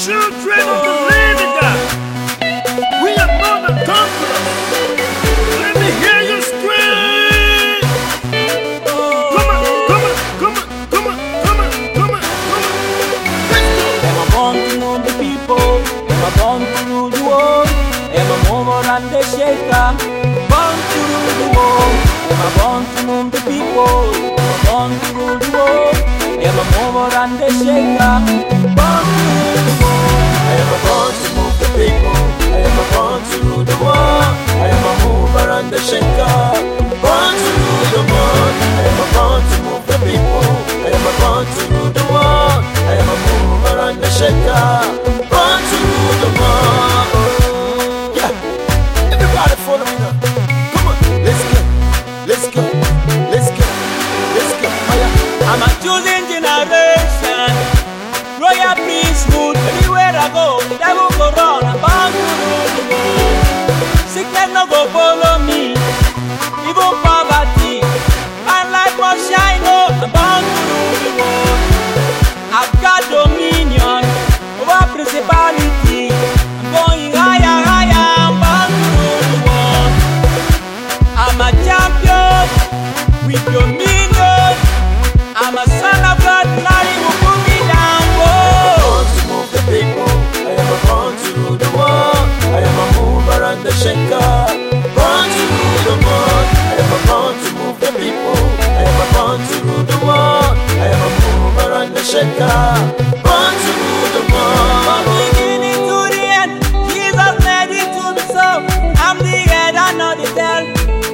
children of the living God. We are more than conquerors. Let me hear you scream. Come on, come on, come on, come on, come on, come on, come on. Let's go. Am I born to know the people? Am I born to rule the world? Am I more than the shaker? Born to rule the world. Am I born to know the people? Am I born to rule the world? Am I more than the shaker? Born to rule the world. I am a born to move the people. I am a born to rule the world. I am a mover and the shaker. Born to rule the world. I am a born to move the people. I am a born to rule the world. I am a mover and the shaker. Born to rule the world. Yeah, everybody follow me now. Come on, let's go, let's go, let's go, let's go. Oh, yeah. I'm a choosing generation. Royal priesthood, everywhere I go, the devil go run, I'm bound to rule the world. Sickness no go follow me, even poverty. My light must shine, oh, I'm bound to rule the world. I've got dominion over principality. I'm going higher, higher, I'm bound to rule the world. I'm a champion with dominion. I'm a son of God, nothing will put me down. Born to move the people. I am a born to rule the world. I am a mover and the shaker. Born to rule the world. I am a born to move the people. I am a born to rule the world. I am a mover and the shaker. Born to rule the From world. beginning to the end, Jesus made it to be so. I'm the head and not the tail.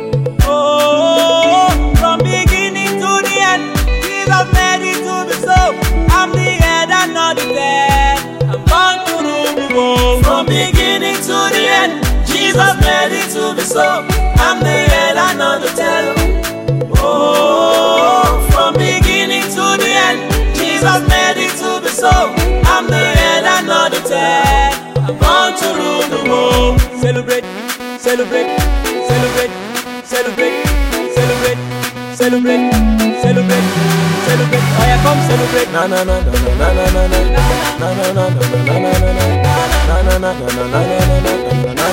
Oh, from beginning to the end, Jesus made it to be so. I'm the head and not the tail. I'm born to rule the world. From beginning to the end, Jesus made it to be so. I'm the head and not the tail. Oh, from beginning to the end, Jesus made it to be so. I'm the head and not the tail. I'm born to rule the world. Celebrate, celebrate, celebrate, celebrate, celebrate, celebrate, celebrate, celebrate. Oh yeah, come celebrate. Na na na na na na na na na na na na na na na na na na na na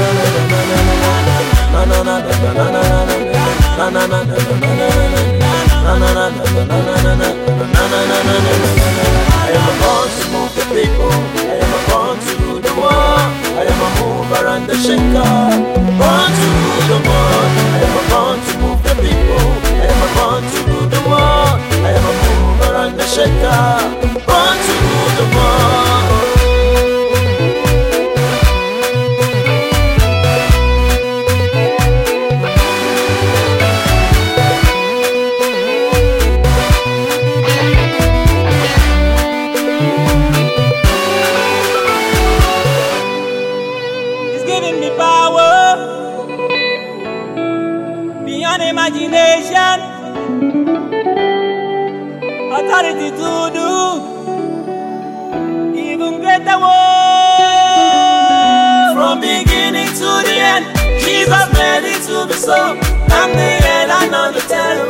I am a born to move the people. I am a born to rule the world. I am a mover and the shaker. Born to rule the world. I am a born to move the people. I am a born to rule the world. I am a mover and the shaker. Born to rule the world. He's giving me power beyond imagination, authority to do even greater work. From beginning to the end, Jesus made it to be so. I'm the head and not the tail.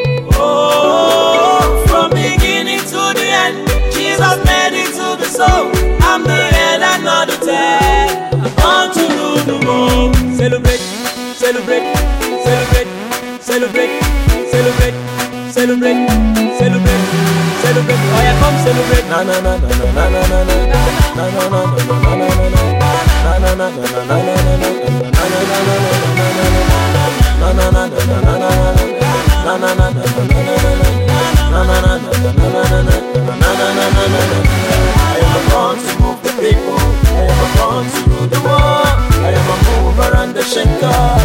Oh, from beginning to the end, Jesus made it to be so. I'm the head and not the tail. I'm born to rule the world. Celebrate, celebrate, celebrate, celebrate, celebrate, celebrate, celebrate, celebrate. Oh yeah, come celebrate. Na na na na na na na na na na na na na na na I am a born to move the people. I am a born to rule the world. I am a mover and the shaker.